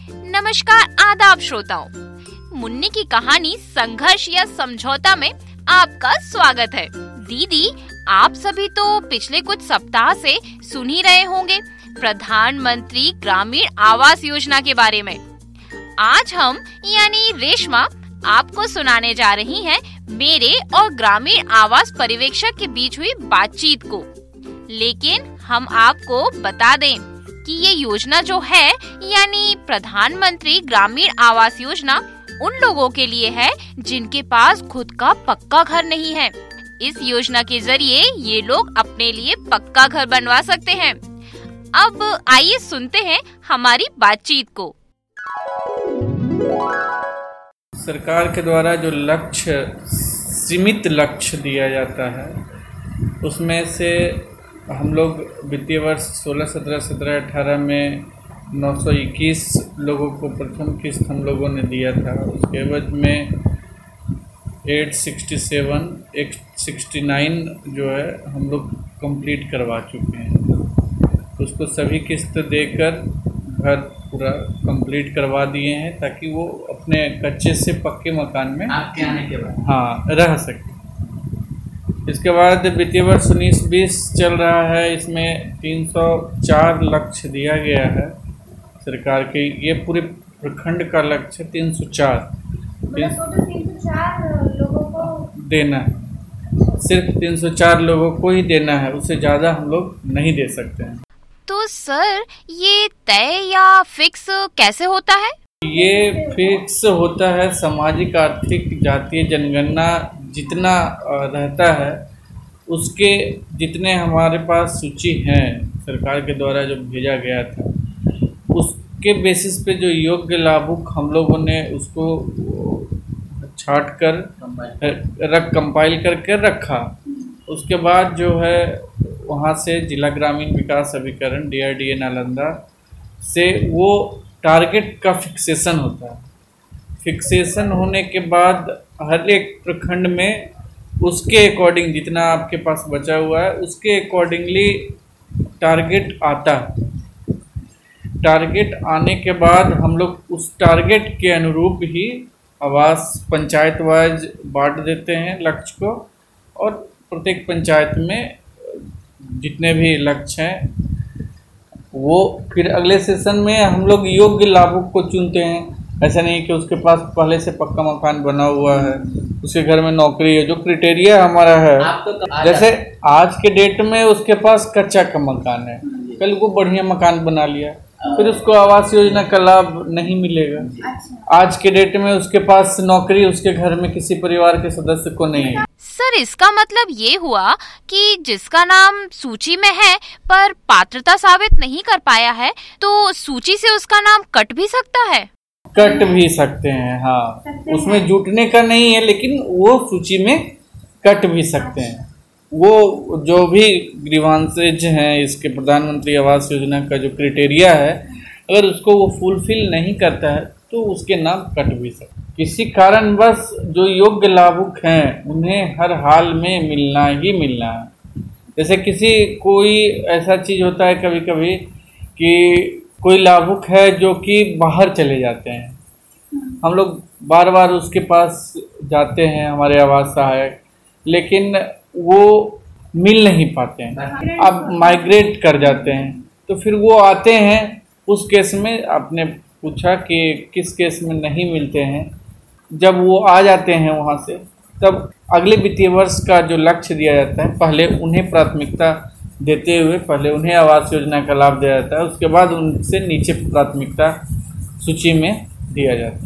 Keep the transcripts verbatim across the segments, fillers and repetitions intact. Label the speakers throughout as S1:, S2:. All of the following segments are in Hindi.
S1: नमस्कार आदाब श्रोताओं, मुन्नी की कहानी संघर्ष या समझौता में आपका स्वागत है। दीदी, आप सभी तो पिछले कुछ सप्ताह से सुन ही रहे होंगे प्रधानमंत्री ग्रामीण आवास योजना के बारे में। आज हम यानी रेशमा आपको सुनाने जा रही हैं मेरे और ग्रामीण आवास पर्यवेक्षक के बीच हुई बातचीत को। लेकिन हम आपको बता दें कि ये योजना जो है यानी प्रधानमंत्री ग्रामीण आवास योजना उन लोगों के लिए है जिनके पास खुद का पक्का घर नहीं है। इस योजना के जरिए ये लोग अपने लिए पक्का घर बनवा सकते हैं। अब आइए सुनते हैं हमारी बातचीत को।
S2: सरकार के द्वारा जो लक्ष्य सीमित लक्ष्य दिया जाता है उसमें से हम लोग वित्तीय वर्ष सोलह सत्रह सत्रह अठारह में नौ सौ इक्कीस लोगों को प्रथम किस्त हम लोगों ने दिया था। उसके एवज में आठ सौ सड़सठ एक सौ उनहत्तर जो है हम लोग कंप्लीट करवा चुके हैं। उसको सभी किस्त देकर घर पूरा कंप्लीट करवा दिए हैं ताकि वो अपने कच्चे से पक्के मकान में
S3: आपके आने के बाद
S2: हाँ रह सके। इसके बाद वित्तीय वर्ष उन्नीस बीस चल रहा है, इसमें तीन सौ चार लक्ष्य दिया गया है सरकार के। ये पूरे प्रखंड का लक्ष्य तीन सौ चार तीन सौ चार लोगों को देना है। सिर्फ तीन सौ चार लोगों को ही देना है, उससे ज़्यादा हम लोग नहीं दे सकते हैं।
S1: तो सर, ये तय या फिक्स कैसे होता है?
S2: ये फिक्स होता है, सामाजिक आर्थिक जातीय जनगणना जितना रहता है उसके जितने हमारे पास सूची हैं सरकार के द्वारा जो भेजा गया था उसके बेसिस पे जो योग्य लाभुक हम लोगों ने उसको छाट कर रख कंपाइल करके रखा। उसके बाद जो है वहाँ से जिला ग्रामीण विकास अभिकरण D R D A Nalanda से वो टारगेट का फिक्सेशन होता है। फिक्सेशन होने के बाद हर एक प्रखंड में उसके अकॉर्डिंग जितना आपके पास बचा हुआ है उसके अकॉर्डिंगली टारगेट आता है। टारगेट आने के बाद हम लोग उस टारगेट के अनुरूप ही आवास पंचायत वाइज बांट देते हैं लक्ष्य को, और प्रत्येक पंचायत में जितने भी लक्ष्य हैं वो फिर अगले सेशन में हम लोग योग्य लाभुक को चुनते हैं। ऐसा नहीं कि उसके पास पहले से पक्का मकान बना हुआ है, उसके घर में नौकरी है, जो क्राइटेरिया हमारा है। तो जैसे आज के डेट में उसके पास कच्चा का मकान है, कल वो बढ़िया मकान बना लिया, फिर उसको आवास योजना का लाभ नहीं मिलेगा। आज के डेट में उसके पास नौकरी उसके घर में किसी परिवार के सदस्य को नहीं है।
S1: सर, इसका मतलब ये हुआ कि जिसका नाम सूची में है पर पात्रता साबित नहीं कर पाया है तो सूची से उसका नाम कट भी सकता है?
S2: कट भी सकते हैं, हाँ। उसमें जुटने का नहीं है लेकिन वो सूची में कट भी सकते हैं। वो जो भी ग्रीवांसेज हैं इसके प्रधानमंत्री आवास योजना का जो क्राइटेरिया है, अगर उसको वो फुलफिल नहीं करता है तो उसके नाम कट भी सकते हैं। किसी कारणवश जो योग्य लाभुक हैं उन्हें हर हाल में मिलना ही मिलना है। जैसे किसी कोई ऐसा चीज़ होता है कभी कभी कि कोई लाभुक है जो कि बाहर चले जाते हैं, हम लोग बार बार उसके पास जाते हैं हमारे आवास सहायक, लेकिन वो मिल नहीं पाते हैं, अब माइग्रेट कर जाते हैं। तो फिर वो आते हैं, उस केस में आपने पूछा कि किस केस में नहीं मिलते हैं, जब वो आ जाते हैं वहाँ से तब अगले वित्तीय वर्ष का जो लक्ष्य दिया जाता है पहले उन्हें प्राथमिकता देते हुए पहले उन्हें आवास योजना का लाभ दिया जाता है, उसके बाद उनसे नीचे प्राथमिकता सूची में दिया जाता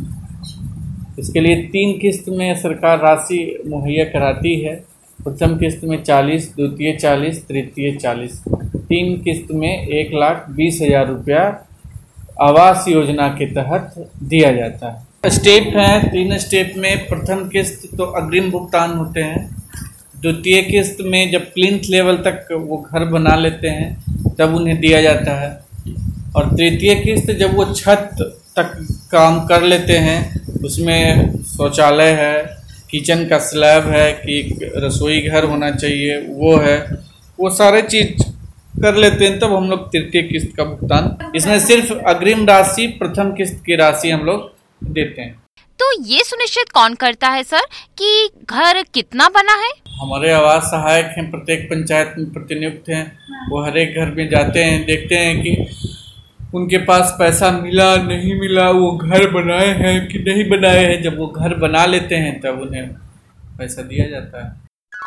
S2: है। इसके लिए तीन किस्त में सरकार राशि मुहैया कराती है। प्रथम किस्त में चालीस, द्वितीय चालीस, तृतीय चालीस। तीन किस्त में एक लाख बीस हजार रुपया आवास योजना के तहत दिया जाता है। स्टेप हैं, तीन स्टेप में प्रथम किस्त तो अग्रिम भुगतान होते हैं, द्वितीय किस्त में जब प्लिंथ लेवल तक वो घर बना लेते हैं तब उन्हें दिया जाता है, और तृतीय किस्त जब वो छत तक काम कर लेते हैं, उसमें शौचालय है, किचन का स्लैब है कि रसोई घर होना चाहिए वो है, वो सारे चीज़ कर लेते हैं तब हम लोग तृतीय किस्त का भुगतान, इसमें सिर्फ अग्रिम राशि प्रथम किस्त की राशि हम लोग देते हैं।
S1: तो ये सुनिश्चित कौन करता है सर कि घर कितना बना है?
S2: हमारे आवास सहायक हैं, प्रत्येक पंचायत में प्रतिनियुक्त हैं, वो हर एक घर में जाते हैं, देखते हैं कि उनके पास पैसा मिला नहीं मिला, वो घर बनाए हैं कि नहीं बनाए हैं। जब वो घर बना लेते हैं तब उन्हें पैसा दिया जाता है।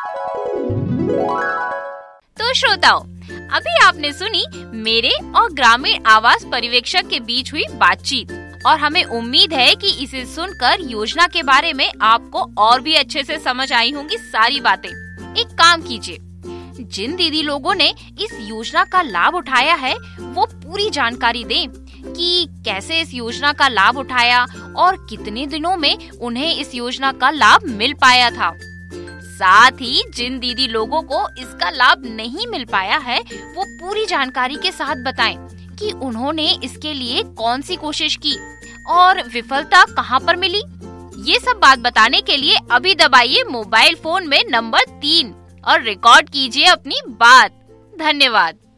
S1: तो श्रोताओं, अभी आपने सुनी मेरे और ग्रामीण आवास पर्यवेक्षक के बीच हुई बातचीत, और हमें उम्मीद है कि इसे सुनकर योजना के बारे में आपको और भी अच्छे से समझ आई होंगी सारी बातें। एक काम कीजिए, जिन दीदी लोगों ने इस योजना का लाभ उठाया है वो पूरी जानकारी दें कि कैसे इस योजना का लाभ उठाया और कितने दिनों में उन्हें इस योजना का लाभ मिल पाया था। साथ ही जिन दीदी लोगों को इसका लाभ नहीं मिल पाया है वो पूरी जानकारी के साथ बताएं कि उन्होंने इसके लिए कौन सी कोशिश की और विफलता कहां पर मिली। ये सब बात बताने के लिए अभी दबाइए मोबाइल फोन में नंबर तीन और रिकॉर्ड कीजिए अपनी बात। धन्यवाद।